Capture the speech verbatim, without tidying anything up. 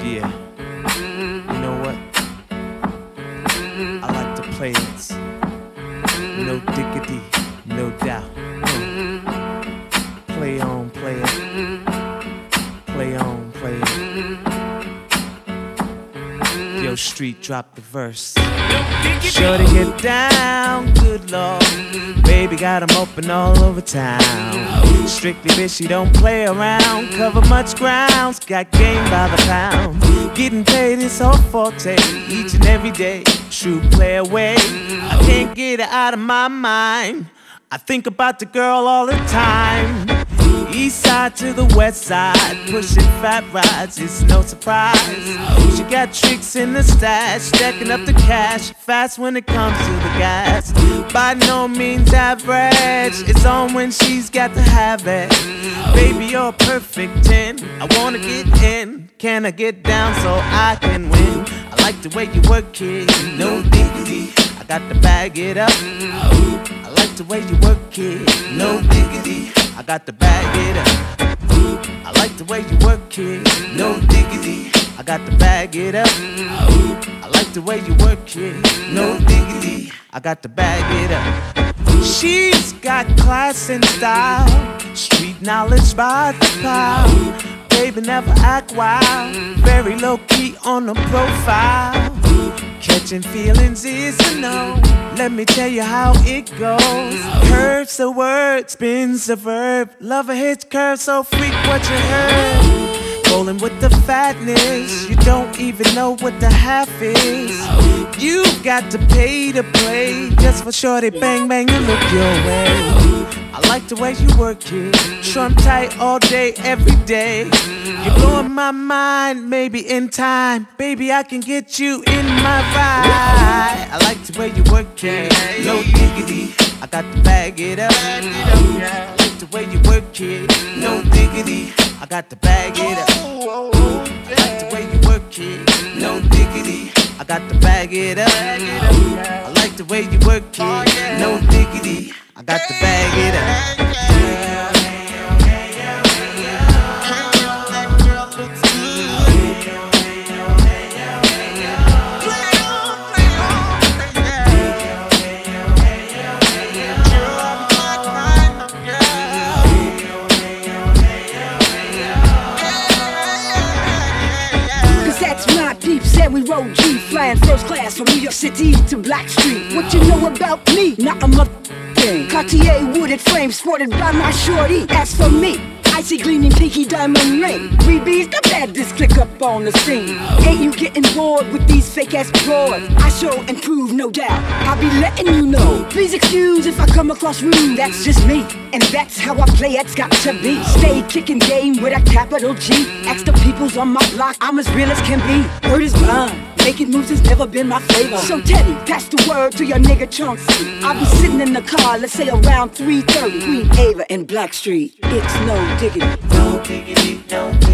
Yeah. You know what? I like to play it. No diggity, no doubt. Mm. Play on, play it. Play on, play it. Yo, Street, drop the verse. Sure to get down, good lord. Baby got 'em open all over town. Strictly bitch, she don't play around. Cover much grounds, got game by the pound. Getting paid is her forte, each and every day. True play away, I can't get her out of my mind. I think about the girl all the time. East side to the west side, pushing fat rides, it's no surprise. She got tricks in the stash, stacking up the cash, fast when it comes to the gas. By no means average, it's on when she's got to have it. Baby, you're a perfect ten, I wanna get in. Can I get down so I can win? I like the way you work it, no diggity, I got to bag it up. I like the way you work it, no diggity, I got to bag it up. I like the way you work it, no diggity, I got to bag it up. I like the way you work it, no diggity, I got to bag it up. She's got class and style, street knowledge by the pile. Baby never act wild, very low key on the profile. Catching feelings is a no, let me tell you how it goes. Curves a word, spins a verb, lover hits curves, so freak what you heard. Rolling with the fatness, you don't even know what the half is. You got to pay to play, just for shorty bang bang and look your way. I like the way you work it, shrimp tight all day, every day. You're blowing my mind, maybe in time, baby I can get you in my ride. I like the way you work it, no diggity, I got to bag it up. I like the way you work it, no diggity, I got to bag it up. I like the way you work it, no diggity, I got to bag it up. I like the way you work it, no diggity, I got to bag it up. Said we rode G, flying first class from New York City to Blackstreet. What you know about me? Not a mother thing. Cartier wooded frame sported by my shorty. As for me, icy gleaming pinky diamond ring. We bees the baddest click up on the scene. Ain't you getting bored with these fake ass broads? I show and prove, no doubt. I'll be letting you know. Please excuse if I come across rude. That's just me, and that's how I play. It's got to be. Stay kicking game with a capital G. Ask the peoples on my block, I'm as real as can be. Word is bond. Making moves has never been my flavor. So Teddy, pass the word to your nigga Chauncey. I'll be sitting in the car, let's say around three thirty. Queen Ava and Blackstreet. It's no diggity, no diggity, no